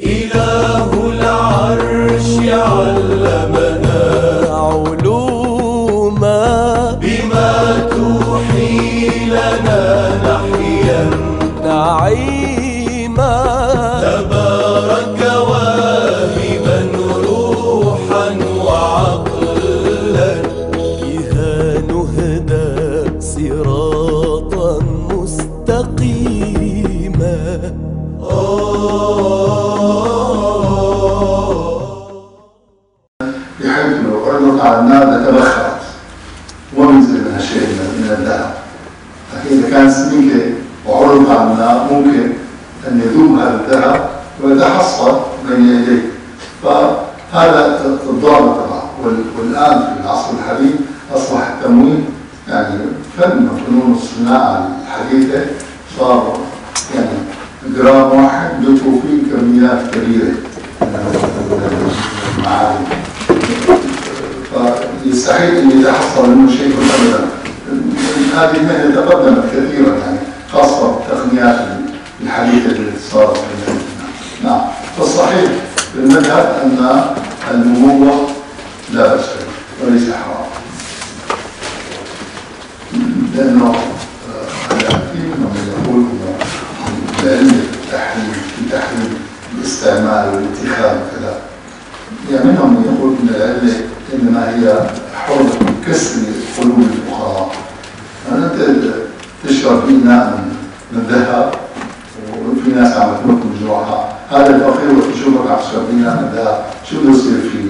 إله العرش علمنا علوما بما توحي لنا نحيا نعيما تبارك واهبا روحا وعقلا بها نهدى صراطا مستقيما. بحيث لو عرضت على النار لتبخرت ومنزل منها شيء من الذهب، لكن إذا كان سميكة وعرضت على النار ممكن أن يذوب هذا الذهب ويتحصل بين يديه، فهذا الضابط طبعا. والآن في العصر الحديث أصبح التموين يعني فن من فنون الصناعة الحديثة، صار يعني جرام واحد يدخل فيه كميات كبيرة من المعادن، فيستحيل أن يتحصل منه شيء أبدا. هذه المهنة تقدمت كثيرا يعني خاصة بالتقنيات الحديثة اللي صارت في المهنة. نعم، فالصحيح بالمذهب أن المموه لا بأس به وليس حرام، لأنه في منهم يقول العلم في تحريم الاستعمال والاتخاذ وكذا، يعني منهم يقول ان العله انما هي حرمه كسر قلوب الفقراء. يعني انت تشرب اناء من ذهب وفي ناس عم تموت من جوعها، هذا الفقير وتشوفك عم تشرب اناء من ذهب، شو بده يصير فيه؟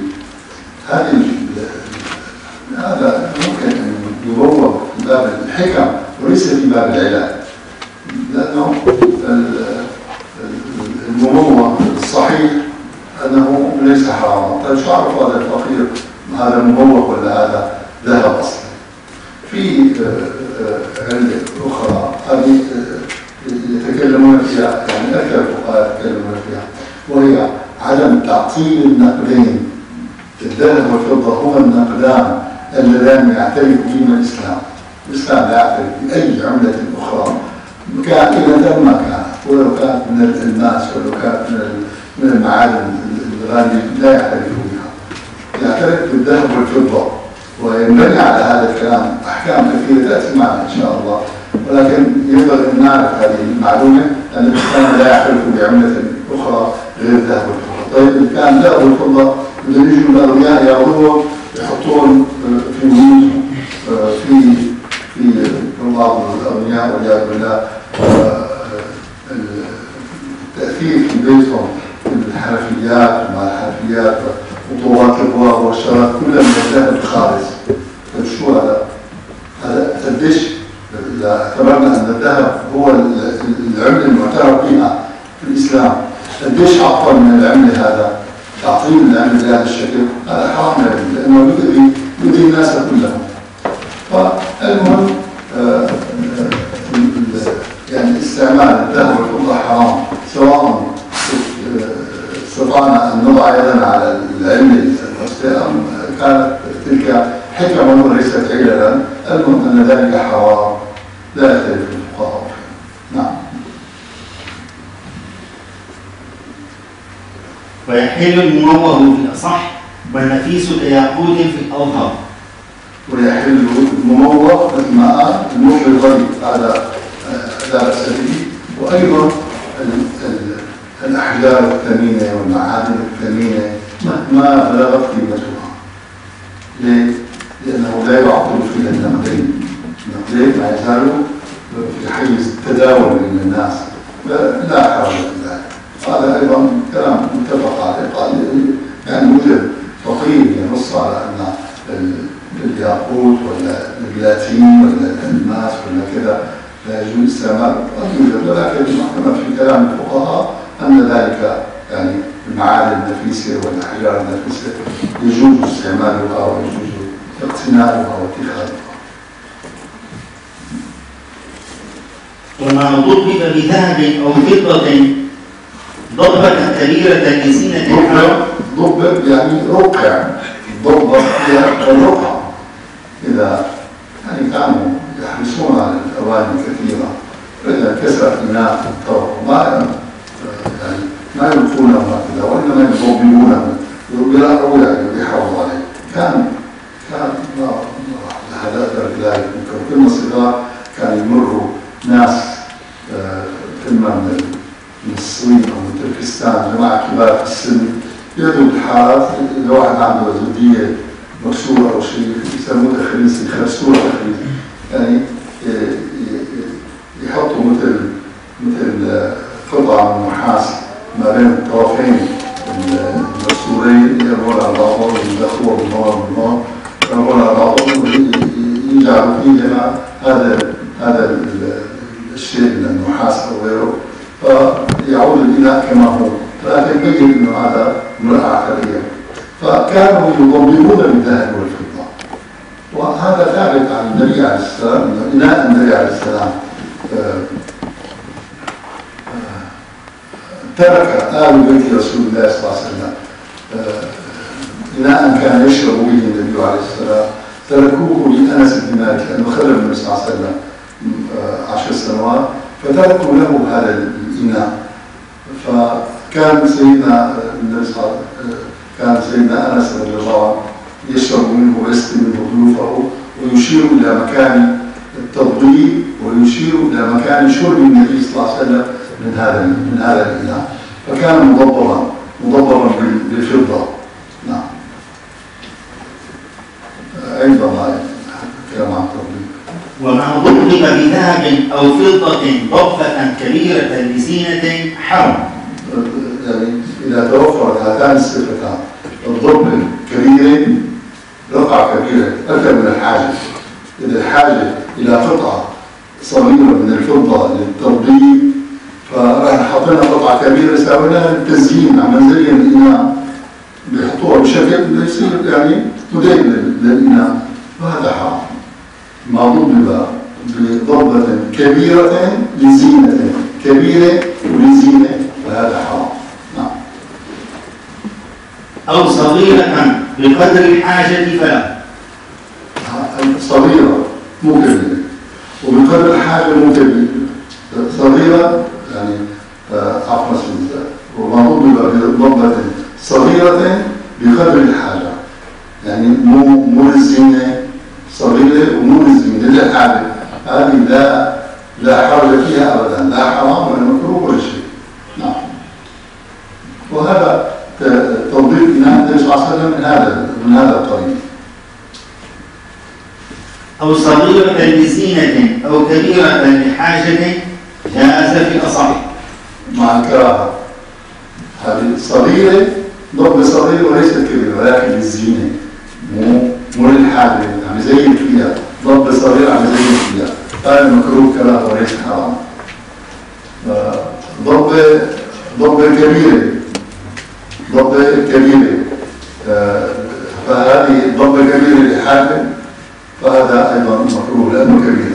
هذا ممكن ان يبوب في باب الحكم وليس في باب العلاج، لانه المموه الصحيح انه ليس حراما. طيب شو عرف هذا الفقير هذا مموه ولا هذا ذهب اصلي؟ في علة اخرى هذه يتكلمون فيها، يعني اكثر الفقهاء يتكلمون فيها، وهي عدم تعطيل النقدين. الذهب والفضه هما النقدان اللذان يعترف بهما الاسلام. الاسلام لا يعترف باي عمله اخرى كائنة ما كانت، ولو كانت من الألماس ولو كانت من المعادن الغالية لا يعترف بها، يعترف بالذهب والفضة. وينبني على هذا الكلام أحكام كثيرة تأتي معنا إن شاء الله، ولكن ينبغي أن نعرف هذه المعلومة أن الإسلام لا يعترف بعملة أخرى غير الذهب والفضة. طيب إذا كان الذهب والفضة بدهم يجوا الأغنياء يأخذوهم يحطوهم في بيوتهم، في بعض الأغنياء والعياذ بالله التأثير في بيتهم الحنفيات ومع الحنفيات وطوبات الابواب والشرات كلها من الذهب الخالص. طيب شو هذا؟ هذا قديش اذا اعتبرنا ان الذهب هو العمله المعترف بها في الاسلام، قديش عطل من العمله هذا؟ تعطيل العمله بهذا الشكل هذا حرام، لانه يؤذي الناس كلهم. فالمهم يعني استعمال الذهب والفضة حرام، سواء استطعنا أن نضع يدنا على العلة أم كانت تلك حكمة وليست عللا. المهم أن ذلك حرام لا يختلف الفقهاء فيه. نعم. ويحل المموه في الأصح والنفيس كياقوت في الأوهر. ويحل المموه مثل ما قال المخ الغريب، هذا لا بأس به. وأيضا الأحجار الثمينة والمعادن الثمينة ما بلغت قيمتها. ليه؟ لأنه لا يعطل فيها النقدين. النقدين ما يزالوا في حيز التداول بين الناس، لا حرج في ذلك. هذا أيضا كلام متفق عليه. قال يعني يوجد فقيه ينص على أن الياقوت ولا البلاتين ولا الألماس ولا كذا لا يجوز استعماله، قد يوجد، ولكن المحكمة في كلام الفقهاء أن ذلك يعني المعادن النفيسة والأحجار النفيسة يجوز استعمالها ويجوز اقتناؤها واتخاذها. وما ضرب بذهب أو فضة ضربة كبيرة لزينة الحرم. ضرب يعني رقع، ضربة هي الرقع. إذا يعني كانوا يحرصون على الأواني كثيرة، فإذا كسرت إناء الطرق ما يلقونه هذا أدرك ذلك. كنا صغار كان يمروا ناس إما من الصين أو من تركستان، جماعة كبار في السن، يدوا الحارات. إذا واحد عنده زبدية مكسورة أو شيء يسموه تخريص، يخرسوها تخريص، يعني يحطوا مثل قطعة من النحاس ما بين الطرفين المكسورين، يرمون على بعضهم ويدخلوها بالنار يرمون على بعضهم ويجعلوا فيه هذا الشيء من النحاس أو غيره، فيعود الإناء كما هو، لكن بين أنه هذا مرأة عقلية. فكانوا يضبطون بالذهب والفضة، وهذا ثابت عن النبي عليه السلام، أنه إناء النبي عليه السلام ترك آل بيت رسول الله صلى الله عليه وسلم إناء كان يشرب به النبي عليه السلام، تركوه لأنس بن مالك لأنه خلف النبي صلى الله عليه وسلم 10 سنوات، فتركوا له هذا الإناء. فكان سيدنا النبي صلى الله عليه وسلم كان سيدنا أنس رضي الله عنه يشرب منه ويسقي منه ضيوفه، ويشير إلى مكان التضبيب ويشير إلى مكان شرب النبي صلى الله عليه وسلم من هذا الإناء، فكان مضبرا بالفضة. نعم. عندما كلام عن التضبيب. وما ضبط بذهب أو فضة ضبة كبيرة لزينة حرم. يعني إذا توفرت هاتان الصفتان، الضبط الكبيرة، رقعة كبيرة أكثر من الحاجة. إذا الحاجة إلى قطعة صغيرة من الفضة للتضبيب، فراح حطينا قطعة كبيرة سويناها للتزيين، عم نزين الإناء بيحطوها بشكل يصير يعني تدين للإناء، وهذا حرام. ما ضبط بضبة كبيرة لزينة، كبيرة ولزينة، فهذا حرام. نعم. أو صغيرة بقدر الحاجة فلا. صغيرة مو كبيرة، وبقدر الحاجة مو كبيرة. صغيرة يعني عفوا، وما ضبط بضبة صغيرة بقدر الحاجة، يعني مو للزينة، صغيرة ومو للزينة للحاجة، هذه لا حرج فيها أبدا، لا حرام ولا مكروه ولا شيء. نعم. وهذا تضبيط إناء النبي صلى الله عليه وسلم من هذا القبيل. أو صغيرة لزينة أو كبيرة لحاجة جاز في الأصح مع الكراهة. هذه صغيرة، ضبط صغير وليست كبيرة، ولكن للزينة مو للحاجة، عم يزين فيها، ضبط صغير عم يزين فيها، هذا مكروه كراهة وليس حرام. ضبط كبيرة، فهذه ضبط كبيرة لحاجة، فهذا أيضا مكروه لأنه كبير.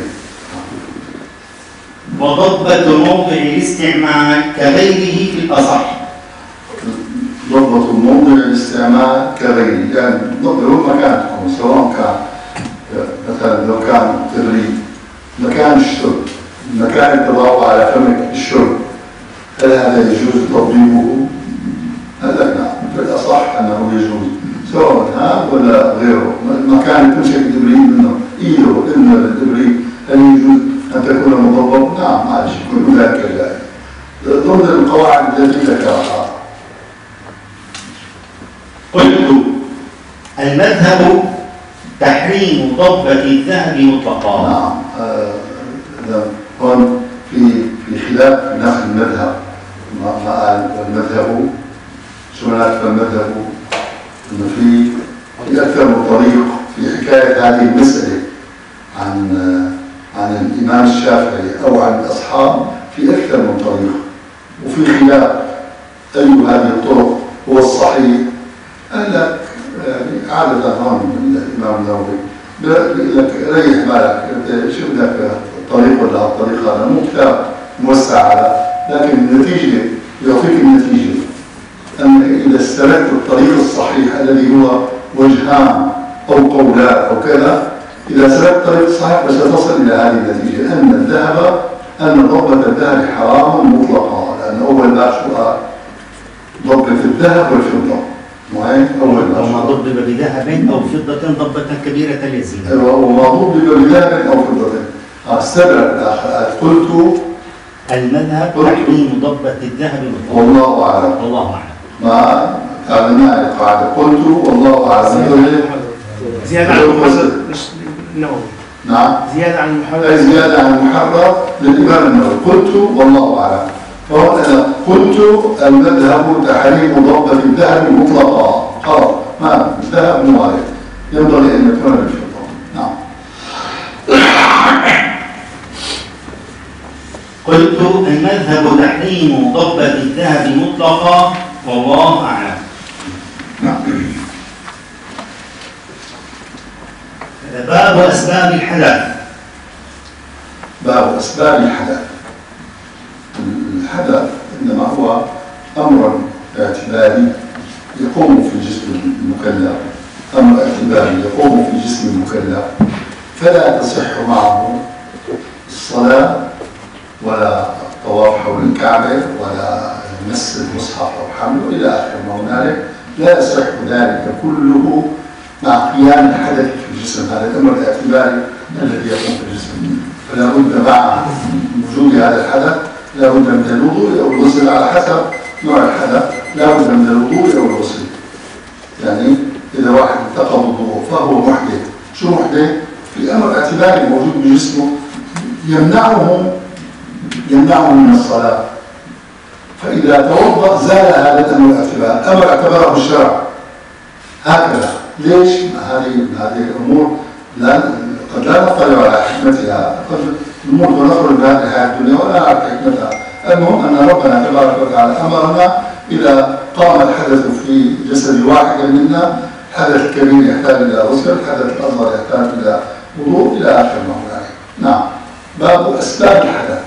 وضبط موضع الاستعمال كغيره في الأصح. ضبط موضع الاستعمال كغيره، يعني ضبط مكانكم، سواء كان مثلا لو كان تدريب، مكان الشرب، مكان التضاوع على فمك الشرب، هل هذا يجوز تضبيبه؟ هذا نعم، في الأصح أنه يجوز، سواء هذا ولا غيره. المكان يكون شكل إبريق منه، إيده إنه الإبريق، هل يجوز أن تكون مضبط؟ نعم، معلش، كل ذلك جائز ضمن القواعد التي ذكرها. قلت المذهب تحريم ضبة الذهب مطلقا. نعم. هون في خلاف في نفس المذهب، ما قال المذهب شو معناته المذهب؟ انه في اكثر من طريق في حكايه هذه المساله عن الامام الشافعي او عن الاصحاب، في اكثر من طريق، وفي خلاف اي هذه الطرق هو الصحيح. قال لك يعني عاده هون الامام النووي بيقول لك ريح بالك، شو بدك الطريق ولا الطريق، هذا مو كتاب موسع هذا، لكن النتيجه يعطيك النتيجه أن إذا استلكت الطريق الصحيح الذي هو وجهان أو قولان أو كذا، إذا سلكت الطريق الصحيح فستصل إلى هذه النتيجة، أن ضبة الذهب حرام مطلقا، لأن أول باب شو قال؟ ضبة الذهب والفضة، وين أول وما ضرب بذهب أو فضة ضبة كبيرة اليزين. وما ضرب بذهب أو فضة. استدرك الآخر قلت المذهب تحريم ضبة الذهب والفضة. والله أعلم. والله أعلم. ما تعلمنا القاعدة قلت والله أعلم. زيادة عن المحرر النووي. نعم. زيادة عن المحرر. أي زيادة عن المحرر للإمام النووي. قلت والله أعلم. فهنا قلت المذهب تحريم ضبة الذهب مطلقا. خلاص ما الذهب موارد ينبغي أن يكون بالفضة. نعم. قلت المذهب تحريم ضبة الذهب مطلقا والله أعلم. نعم. باب أسباب الحدث. باب أسباب الحدث. الحدث إنما هو أمر اعتباري يقوم في جسم المكلف، أمر اعتباري يقوم في جسم المكلف، فلا تصح معه الصلاة ولا الطواف حول الكعبة ولا مس المصحف أو حمله إلى آخر ما هنالك. لا يصح ذلك كله مع قيام الحدث في الجسم. هذا الأمر الاعتباري الذي يقوم في الجسم، فلا بد مع وجود هذا الحدث لا بد من الوضوء أو الغسل على حسب نوع الحدث. لا بد من الوضوء أو الغسل. يعني إذا واحد انتقض وضوءه فهو محدث. شو محدث؟ في أمر اعتباري موجود بجسمه يمنعه من الصلاة، فإذا توضأ زال هذا الأمر الاعتبار. أمر اعتبره الشرع هكذا. ليش؟ هذه الأمور قد لا نطلع على حكمتها، قد نموت ونخرج من هذه الحياة الدنيا ولا نعرف حكمتها. المهم أن ربنا تبارك وتعالى أمرنا إذا قام الحدث في جسد واحد منا، الحدث الكبير يحتاج إلى غسل، الحدث الأصغر يحتاج إلى وضوء إلى آخر ما هنالك. نعم. باب أسباب الحدث.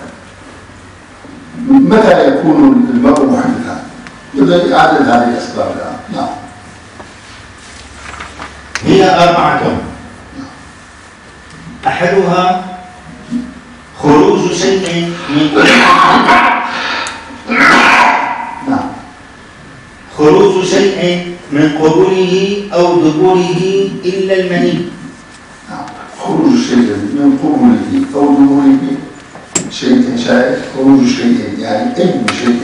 متى يكون المرء محدثا؟ بدأ يعدد هذه الأسباب الآن. نعم. هي أربعة. أحدها خروج شيء من خروج شيء من قبوله أو دبوره إلا المني. خروج شيء من قبوله أو دبوره خروج شيء يعني أي شيء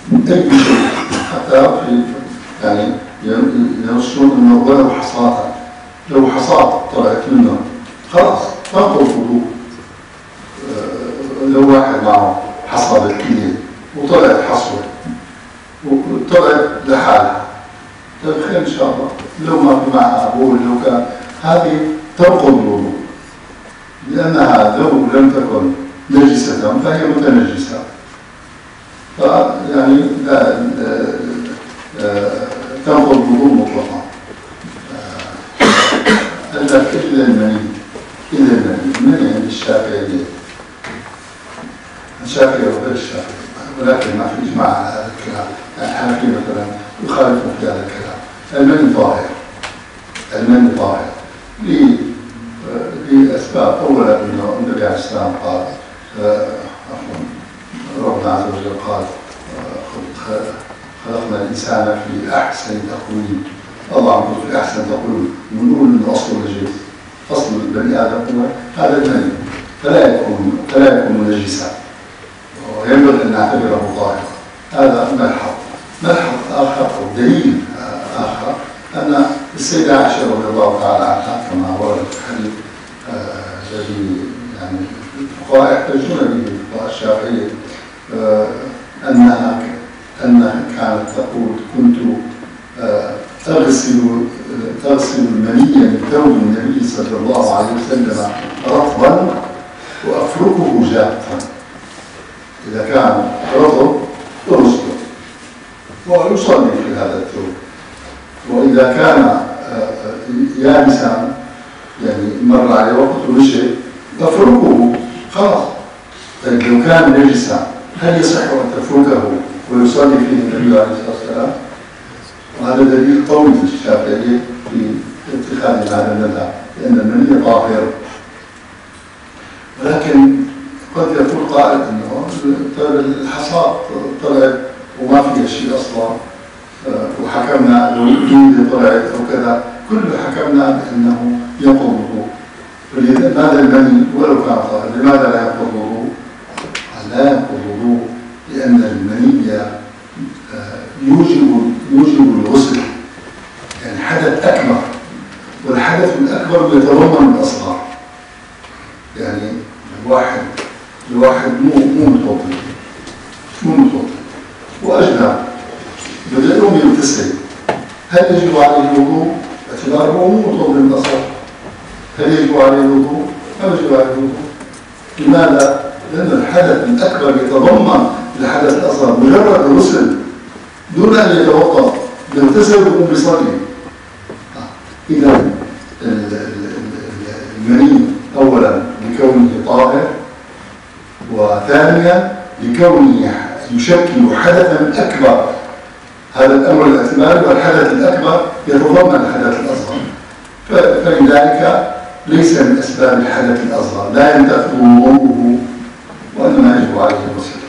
حتى في يعني يرسلون أنه ولو حصاة، لو حصاة طلعت منه خلاص تنقض الوضوء. لو واحد معه حصى بالكلية وطلعت حصوة وطلعت لحالها، طيب خير إن شاء الله. لو ما في معها أبوه لو كان هذه تنقض الوضوء، لأنها لو لم تكن نجسة فهي متنجسة. فيعني تنقض الوضوء مطلقا. إلا المني عند الشافعية وغير الشافعي، ولكن ما في إجماع على هذا الكلام. الحنفي مثلا يخالفون في هذا الكلام. المني طاهر لأسباب. أولا أنه النبي عليه السلام قال ربنا عز وجل قال خلقنا الإنسان في أحسن تقويم. الله عز وجل في أحسن تقويم، ونقول من أصل الجنس، أصل البني آدم هو هذا المني، فلا يكون نجسا وينبغي أن نعتبره طاهرا. هذا ملحظ آخر أو دليل آخر أن السيدة عائشة رضي الله تعالى عنها كما ورد في الحديث الذي يعني الفقهاء يحتجون به الفقهاء الشافعية أنها كانت تقول كنت تغسل المني من ثوب النبي صلى الله عليه وسلم رطبا وأفركه جافا. إذا كان رطب تغسله ويصلي في هذا الثوب، وإذا كان يابسا يعني مر عليه وقت ومشي تفركه خلاص. طيب لو كان نجسا هل يصح أن تفركه ويصلي فيه النبي عليه الصلاة والسلام؟ وهذا دليل قوي الشافعي في اتخاذ هذا المذهب، لأن المني طاهر. ولكن قد يقول قائل أنه الحصاد طلعت وما فيها شيء أصلا حكمنا لو جلدة طلعت أو كذا، كله حكمنا بأنه ينقض الوضوء. فلماذا المني ولو كان طاهر لماذا لا ينقض الوضوء؟ لا ينقض الوضوء لأن المني يوجب الغسل، يعني حدث أكبر، والحدث الأكبر يتضمن الأصغر. يعني الواحد مو متوضئ وأجنب بدأ يوم يغتسل، هل يجب عليه الوضوء باعتباره مو متوضئ بالأصغر؟ هل يجب عليه الوضوء؟ ما يجب عليه الوضوء. لماذا؟ لأن الحدث الأكبر يتضمن الحدث الأصغر. مجرد الغسل دون أن يتوضأ يغتسل ويقوم بيصلي. إذا المني أولا لكونه طاهر، وثانيا لكونه يشكل حدثا أكبر. هذا الأمر الاعتباري، والحدث الأكبر يتضمن الحدث الأصغر، فلذلك ليس من أسباب الحدث الأصغر، لا ينتقض وضوءه وإنما يجب عليه الغسل.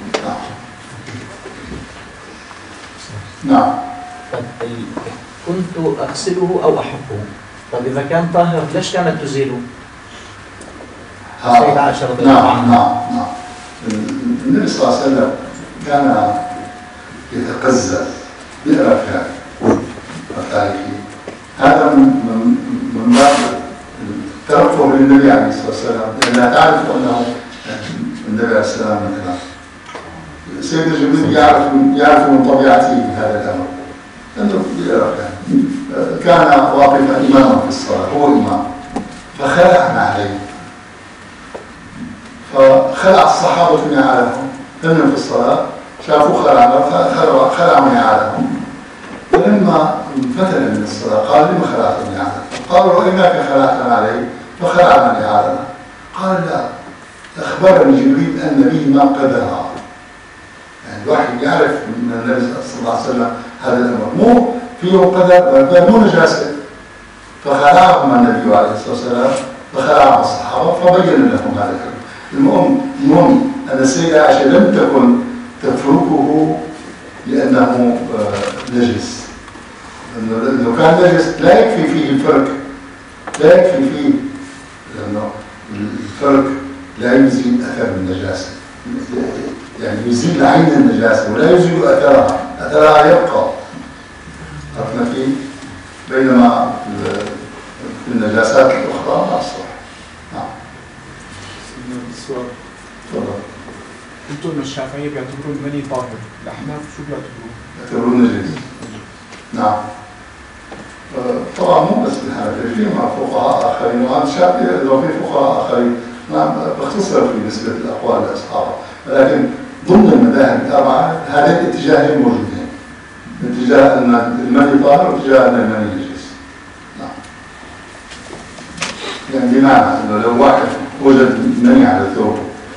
نعم. كنت أغسله أو أحكه، طب إذا كان طاهر ليش كانت تزيله؟ السيدة عائشة رضي الله عنها. نعم. النبي صلى الله عليه وسلم كان يتقزز بئر التاريخي. هذا من باب تركه للنبي عليه الصلاة والسلام، لأنها تعرف أنه النبي عليه السلام مثلا سيدنا جبريل يعرف من طبيعته هذا الأمر، لأنه كان واقفا إماما في الصلاة، هو إمام، فخلعنا عليه، فخلع الصحابة نعالهم، هم في الصلاة شافوا خلعوا نعالهم، ولما انفتل من الصلاة قال لما خلعتم نعالهم؟ قالوا رأيناك خلعتنا عليه فخلعنا نعالنا. قال لا، أخبرني جبريل أن به ما قدرها. يعني الواحد يعرف من النبي صلى الله عليه وسلم هذا الأمر، مو فيه قدر، مو نجاسة. فخلعهم النبي عليه الصلاة والسلام فخلعهم الصحابة فبين لهم هذا الأمر. المهم أن السيدة عائشة لم تكن تتركه لأنه نجس. لو كان نجس لا يكفي فيه الفرق، لا يكفي فيه، لأنه الفرق لا يزيل أثر النجاسة، يعني يزيل عين النجاسة ولا يزيل أثرها يبقى. عرفنا فيه؟ بينما النجاسات الأخرى لا تصلح. نعم. السؤال. تفضل. قلتوا إن الشافعية بيعتبرون المني طاهر، الأحناف شو بيعتبروه؟ يعتبرون نجس. نعم. طبعا مو بس الحنفية، في مع فقهاء آخرين، وعن الشافعية لو في فقهاء آخرين، نعم بختصر في نسبة الأقوال لأصحابه، ولكن ضمن المذاهب الأربعة هذين الاتجاهين موجودين، اتجاه أن المني طاهر واتجاه أن المني نجس. نعم. يعني بمعنى أنه لو واحد وجد مني على الثوب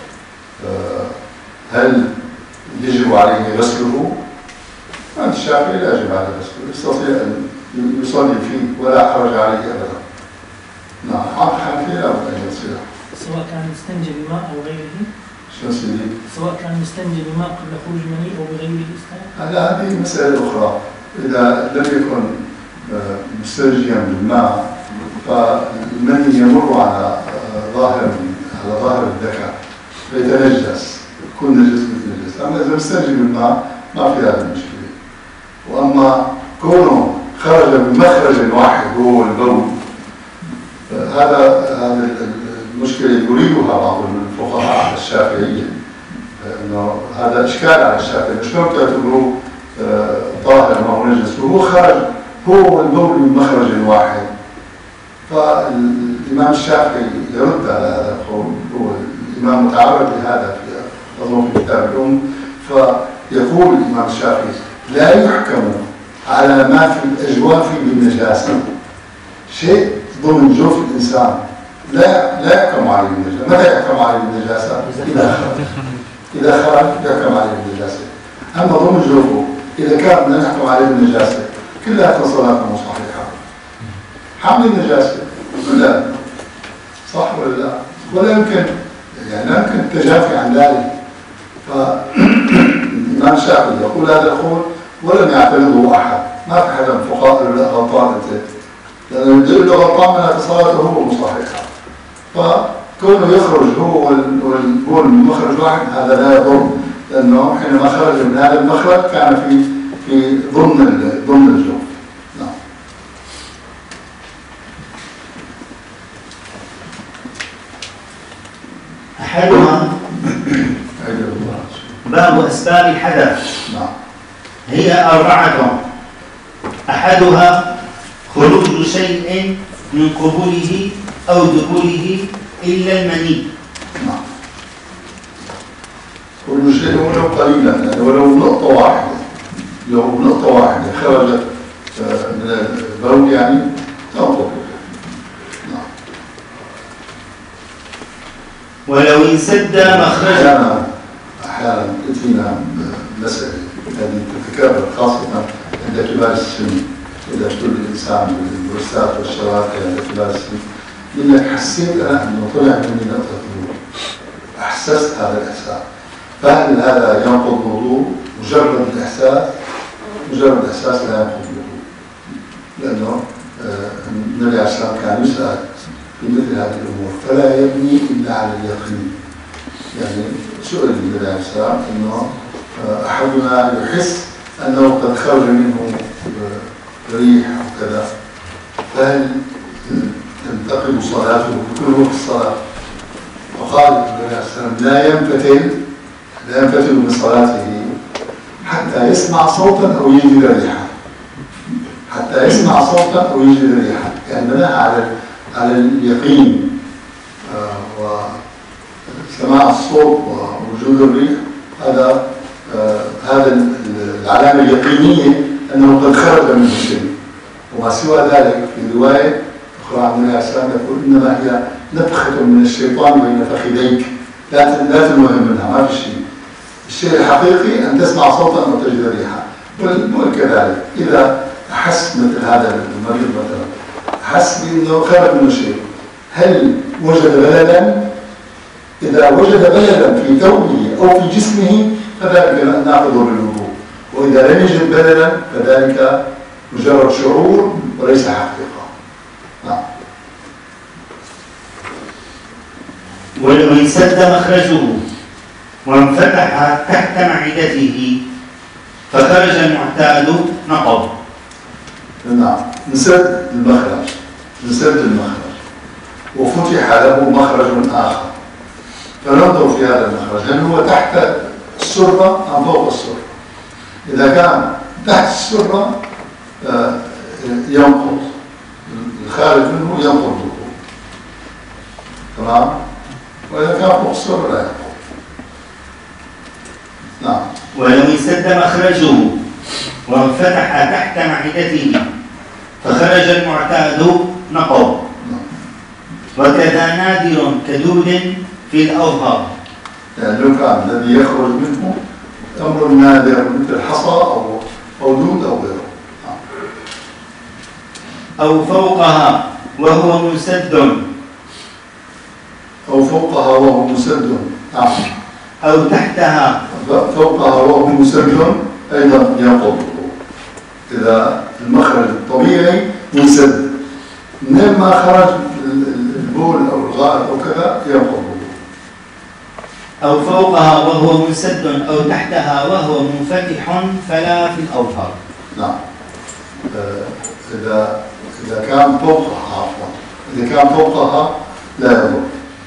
هل يجب عليه غسله؟ عند الشافعي لا يجب عليه غسله، يستطيع أن يصلي فيه ولا حرج عليه أبدا. نعم. الحنفية لا بد أن يغسله، سواء كان مستنجي بماء أو غيره. شو سيدي؟ سواء كان مستنجي بماء قبل خروج المني أو بغيره استنى. هذه مسألة أخرى. إذا لم يكن مستنجيا بالماء فالمني يمر على ظاهر الذكر فيتنجس، يكون نجس مثل نجس. أما إذا مستنجي بالماء ما في هذه المشكلة. وأما كونه خرج بمخرج واحد هو البول، هذا المشكلة يريدها بعض الفقهاء الشافعية، انه هذا اشكال على الشافعي، شلون تعتبروه طاهر ما هو نجس وهو خرج هو البول من مخرج واحد؟ فالامام الشافعي يرد على هذا القول، هو الامام متعرض لهذا في كتاب الام، فيقول الامام الشافعي لا يحكم على ما في الاجواف بالنجاسه، شيء ضمن جوف الانسان لا يحكم عليه بالنجاسه. متى يحكم عليه بالنجاسه؟ اذا خرج يحكم عليه بالنجاسه. اما ضمن جوفه اذا كان لا نحكم عليه بالنجاسه كلها صلاته صحيحه. حمل النجاسه كلها صح ولا لا؟ ولا يمكن التجافي عن ذلك. فالإمام الشافعي يقول هذا القول ولم يعترضه أحد، ما في حدا من الفقهاء قال له لا غلطان أنت، لأنه اللي يقول له غلطان معناته صلاته هو مصححة. فكونه يخرج هو والبول من مخرج واحد هذا لا يضر، لأنه حينما خرج من هذا المخرج كان في ضمن الجوف. نعم. أحدها باب أسباب الحدث. نعم. هي 4. أحدها خروج شيء من قبوله أو دبوله إلا المني. نعم. كل شيء ولو قليلا، يعني ولو نقطة واحدة، لو نقطة واحدة خرجت من البول يعني تنقض. نعم. ولو انسد مخرجه. أحيانا تأتينا مسألة هذه تتكرر خاصة عند كبار السن، إذا كل الإنسان بالبروستات والشراكة عند كبار السن يقول لك حسيت أنا أنه طلع مني نقطة نور، أحسست هذا الإحساس. فهل هذا ينقض الوضوء؟ مجرد الإحساس لا ينقض الوضوء، لأنه النبي عليه الصلاة والسلام كان يسأل في مثل هذه الأمور فلا يبني إلا على اليقين. يعني سؤال النبي عليه الصلاة والسلام أنه أحدنا يحس أنه قد خرج منه ريح أو كذا، فهل تنتقل صلاته بكل وقت الصلاة؟ فقال النبي عليه الصلاة والسلام لا ينفتل من صلاته حتى يسمع صوتا أو يجد ريحا. حتى يسمع صوتا أو يجد ريحا، يعني بناء على اليقين وسماع الصوت ووجود الريح. هذا العلامة اليقينية أنه قد خرج من الشيء. وما سوى ذلك في رواية أخرى عن النبي عليه الصلاة والسلام يقول إنما هي نفخة من الشيطان بين فخذيك، لا تنوهم منها، ما في شيء. الشيء الحقيقي أن تسمع صوتا أو تجد ريحا. وكذلك إذا أحس مثل هذا المريض مثلا أحس بأنه خرج منه شيء، هل وجد بلدا؟ إذا وجد بلدا في ثوبه أو في جسمه فذلك ناقض للوضوء، وإذا لم يجد بلدا فذلك مجرد شعور وليس حقيقة. نعم. ولو انسد مخرجه وانفتح تحت معدته فخرج المعتاد نقض. نعم. انسد المخرج وفتح له مخرج آخر، فننظر في هذا المخرج هل هو تحت السرة أم فوق السرة. إذا كان تحت السرة ينقض، الخارج منه ينقض الوضوء، تمام. وإذا كان فوق السرة لا ينقض. نعم. ولو انسد مخرجه وانفتح تحت معدته فخرج المعتاد نقض. وكذا نادر كدود في الأظهر، يعني لو كان الذي يخرج منه أمر نادر مثل حصى أو دود أو غيره. أو فوقها وهو مسد، أو تحتها فوقها وهو مسد أيضا ينقض. إذا المخرج الطبيعي منسد، منين ما خرج البول أو الغائط أو كذا ينقض. أو فوقها وهو مسد أو تحتها وهو منفتح فلا في الأظهر. نعم. إذا كان فوقها لا يضر.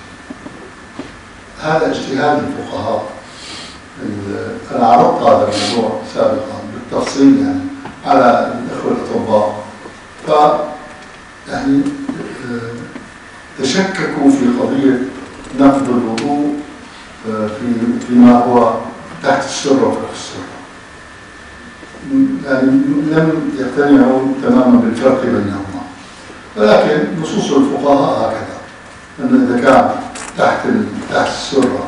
هذا اجتهاد الفقهاء. أنا عرضت هذا الموضوع سابقا بالتفصيل يعني على الأخوة الأطباء، يعني تشككوا في قضية نقض الوضوء فيما هو تحت السرة وفوق السرة، يعني لم يقتنعوا تماما بالفرق بينهما. ولكن نصوص الفقهاء هكذا، أن إذا كان تحت السرة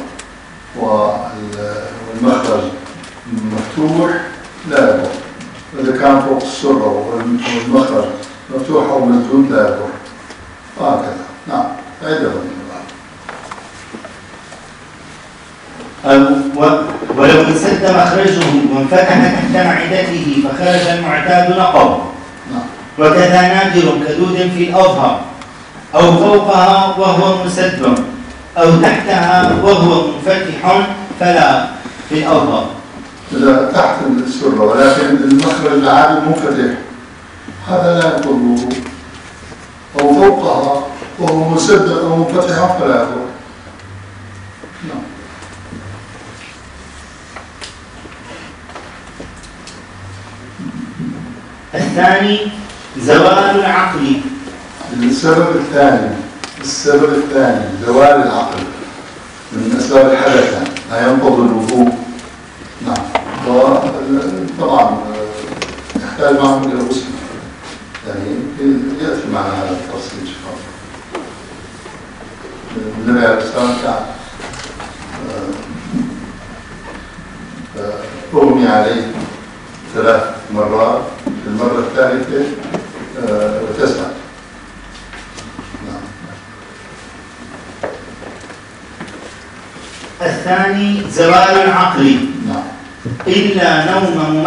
والمخرج مفتوح لا يضر، وإذا كان فوق السرة والمخرج مفتوح أو مسدود لا يضر، وهكذا. نعم. ولو انسد مخرجه وانفتح تحت معدته فخرج المعتاد نقض. وكذا نادر كدود في الأظهر أو فوقها وهو مسد أو تحتها وهو منفتح فلا في الأظهر. إذا تحت السرة ولكن المخرج العادي منفتح هذا لا ينقض الوضوء، أو فوقها وهو مسد أو منفتح فلا يضر. نعم. الثاني زوال العقل. السبب الثاني زوال العقل من أسباب الحدث لا ينقض الوضوء. نعم. وطبعا يحتاج معه إلى غسل، يعني يأتي معنا هذا التفصيل إن شاء الله. النبي عليه الصلاة والسلام أغمي عليه 3 مرات، في المرة الثالثة اغتسل. الثاني زوال العقل. نعم. إلا نوم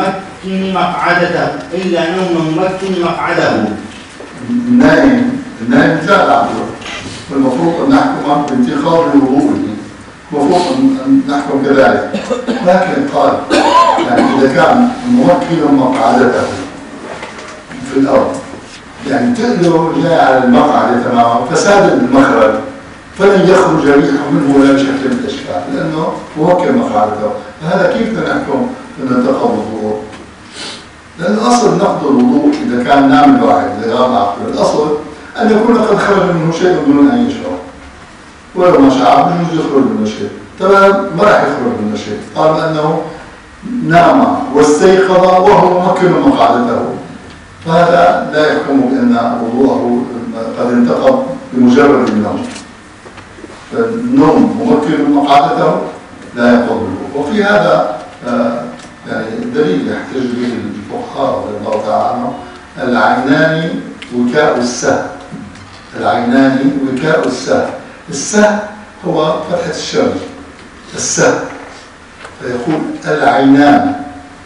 ممكن مقعده. النائم زال عقله، والمفروض أن نحكم بانتخاب وضوءه، المفروض أن نحكم كذلك، لكن قال يعني إذا كان ممكن مقعدته في الأرض، يعني تقدر جاي على المقعدة تماما فساد المخرج فلن يخرج ريحه منه ولا بشكل من الأشكال لأنه ممكن مقعدته. فهذا كيف نحكم أن ننتقض الوضوء؟ لأن الأصل نقض الوضوء إذا كان نام الواحد لغاية عقله، الأصل أن يكون قد خرج منه شيء بدون أن يشعر، ولو ما شعر يجوز يخرج منه شيء، تمام ما راح يخرج منه شيء طالما أنه نام واستيقظ وهو ممكن مقعدته، فهذا لا يحكم بأن وضوءه قد انتقض بمجرد النوم. فالنوم ممكن مقعدته لا ينقض الوضوء. وفي هذا يعني دليل يحتج به الفقهاء رضي الله تعالى عنهم: العينان وكاء السهل. العينان وكاء السهل. السهل هو فتحة الشمس، السهل، فيقول العينان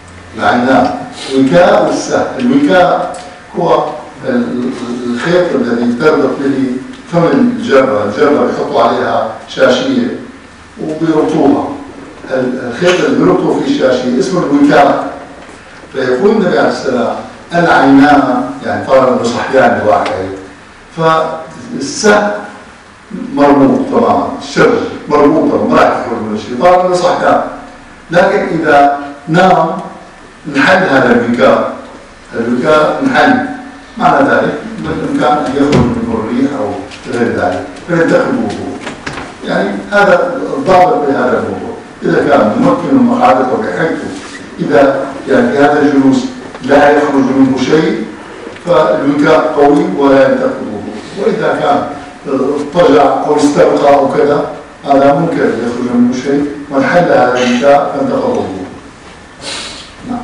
وكاء السهل. الوكاء هو الخيط الذي تربط به فم الجرة يحطوا عليها شاشية وبيربطوها، الخيط اللي بيربطوا فيه الشاشية اسمه الوكاء. فيقول النبي عليه السلام العينان، يعني طالما انه صحيان الواحد، فالسهل مربوط تماما، الشرج مربوطة ما راح يخرج من الشيء طالما انه صحيان. لكن إذا نام انحل هذا الوكاء انحل، معنى ذلك بالإمكان أن يخرج منه الريح أو غير ذلك فينتقل الوضوء. يعني هذا الضابط بهذا الموضوع، إذا كان ممكن مقعدته بحيث إذا يعني هذا الجلوس لا يخرج منه شيء فالوكاء قوي ولا ينتقل الوضوء. وإذا كان اضطجع أو استلقى أو كذا هذا ممكن يخرج منه شيء وانحل هذا الوكاء فانتقل الوضوء. نعم.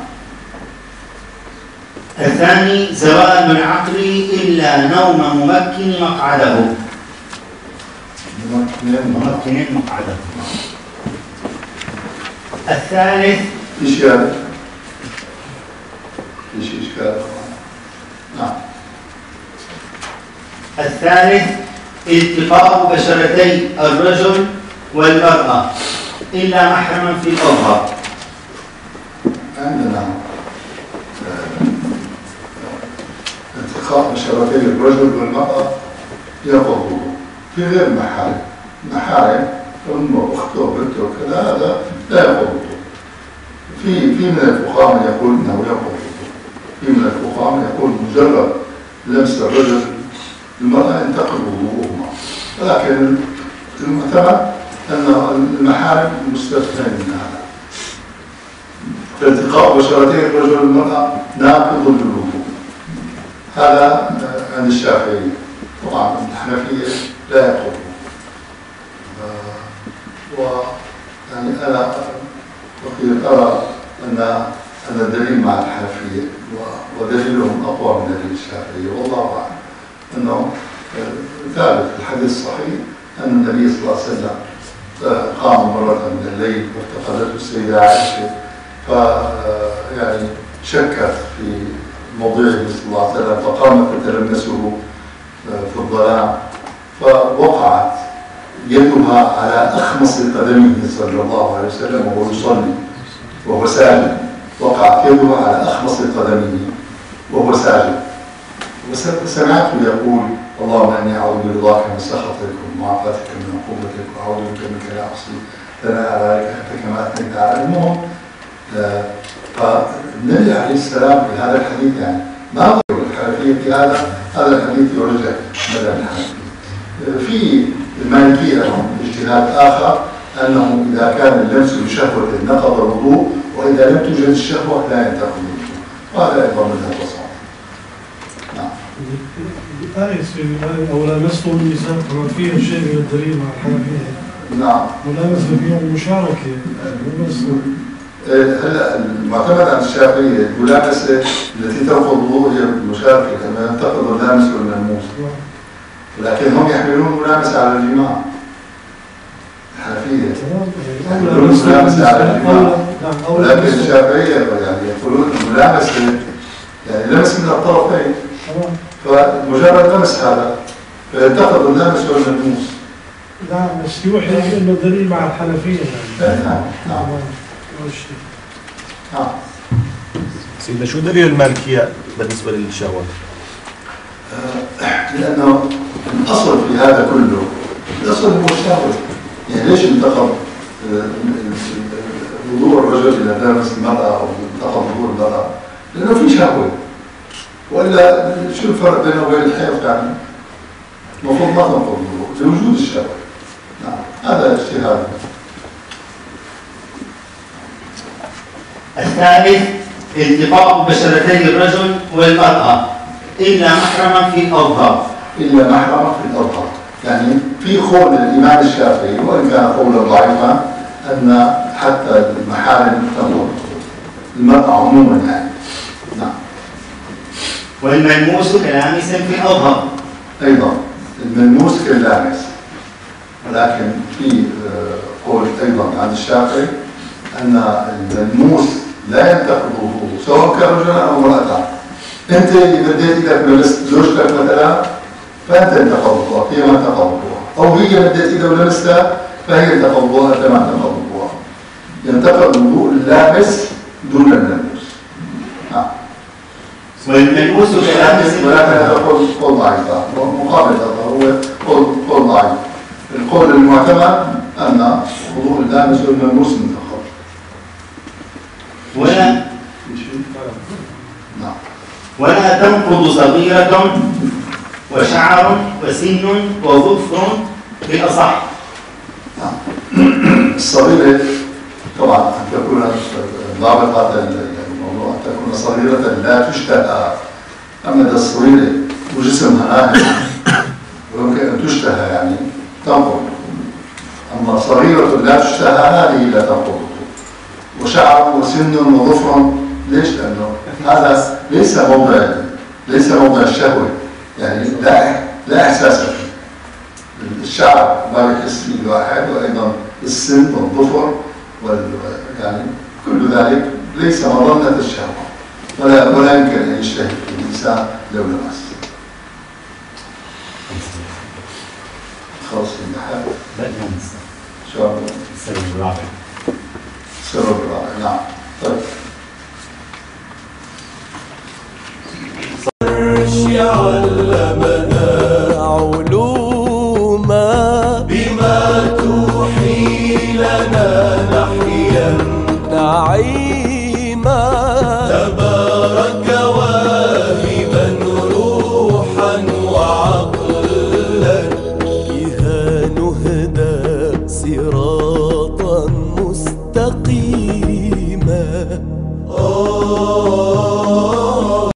الثاني زوال العقل إلا نوم ممكن مقعده. ممكن مقعده. الثالث إشكال. إيش إشكال؟ نعم. الثالث التقاء بشرتي الرجل والمرأة إلا محرما في الأظهر. عندنا التقاء بشرتي الرجل والمرأة ينقض في غير محارم أمه أخته بنته كذا، هذا لا ينقض. في من الفقهاء من يقول انه ينقض، في من الفقهاء من يقول مجرد لمس الرجل المرأة ينتقض وضوءهما، ولكن المعتمد ان المحارم مستثنى من هذا. فالتقاء بشرتي الرجل والمرأة ناقض للوضوء، هذا عند الشافعية. طبعا عند الحنفية لا ينقض. ويعني أنا أرى أن الدليل مع الحنفية ودليلهم أقوى من دليل الشافعية، والله أعلم أنه ثابت الحديث الصحيح أن النبي صلى الله عليه وسلم قام مرة من الليل وافتقدته السيدة عائشة، يعني شكت في موضعه صلى الله عليه وسلم فقامت تتلمسه في الظلام، فوقعت يدها على أخمص قدمه صلى الله عليه وسلم وهو يصلي وهو ساجد، وقعت يدها على أخمص قدمه وهو ساجد، وسمعته يقول: اللهم إني أعوذ برضاك من سخطك ومعافاتك من عقوبتك وأعوذ بك منك لا أحصي ثناء عليك أنت كما أثنيت على. المهم فالنبي عليه السلام في هذا الحديث يعني ما هو الحنفية في هذا الحديث يرجع مذهب الحنفية. في المالكية لهم اجتهاد آخر أنه إذا كان اللمس بشهوة نقض الوضوء، وإذا لم توجد الشهوة لا ينتقض الوضوء، وهذا أيضا مذهب وسط. نعم. الآية أو لامسته النساء كما فيها شيء من الدليل مع الحنفية. نعم. ولامسه فيها المشاركة هلا المعتمد عن الشافعية الملامسة التي تنقض الوضوء هي المشاركة كما ينتقض اللامس والملموس، لكن هم يحملون الملامسة على الجماع. الحنفية يحملون الملامسة على الجماع، ولكن الشافعية يعني يقولون الملامسة يعني لمس من الطرفين، فمجرد لمس هذا فينتقض اللامس والملموس. نعم، بس يوحي انه دليل مع الحنفية يعني. نعم. نعم. سيدنا شو دليل المالكية بالنسبة للشهوات؟ لأنه الأصل في هذا كله الأصل هو الشهوة. يعني ليش انتقض وضوء الرجل إذا لامس المرأة أو انتقض وضوء المرأة؟ لأنه في شهوة، وإلا شو الفرق بينه وبين الحيض يعني؟ المفروض ما تنقض الوضوء لوجود الشهوة. نعم، هذا اجتهاد. الثالث التقاء بشرتي الرجل والمرأة إلا محرما في الأظهر. إلا محرما في الأظهر، يعني في قول الإمام الشافعي وإن كان قولا ضعيفا أن حتى المحارم تنظر المرأة عموما يعني. نعم. والملموس كلامس في الأظهر. أيضا الملموس كاللامس، ولكن في قول أيضا عند الشافعي أن الملموس لا ينتقض وضوءه سواء كان رجلا أو امرأة. أنت إذا بديت إيدك لمست زوجتك مثلا فأنت انتقض وضوءك، هي ما انتقض وضوءها، أو هي بديت إيدها ولمستها فهي انتقض وضوءها، أنت ما انتقض وضوءها. ينتقض وضوء اللامس دون الملموس. نعم. والملموس كلامس، ولكن هذا قول ضعيف، مقابل هذا هو قول ضعيف. القول المعتمد أن وضوء اللامس والملموس منتقض. ولا تنقض صغيرة وشعر وسن وظفر بالأصح. الصغيرة طبعا أن تكون ضابط هذا الموضوع أن تكون صغيرة لا تشتهى. أما الصغيرة وجسمها ناهض ويمكن أن تشتهى يعني تنقض. أما صغيرة لا تشتهى هذه لا تنقض. وشعر وسن وظفر، ليش؟ لأنه هذا ليس موضع الشهوة، يعني لا إحساس فيه. الشعر ما يحس فيه الواحد، وأيضا السن والظفر يعني كل ذلك ليس مظنة الشهوة، ولا يمكن أن يشتهي فيه الإنسان لو لمس. خلص الامتحان؟ لا ننسى. شو هذا؟ السبب الرابع. السبب الرابع، نعم. طيب.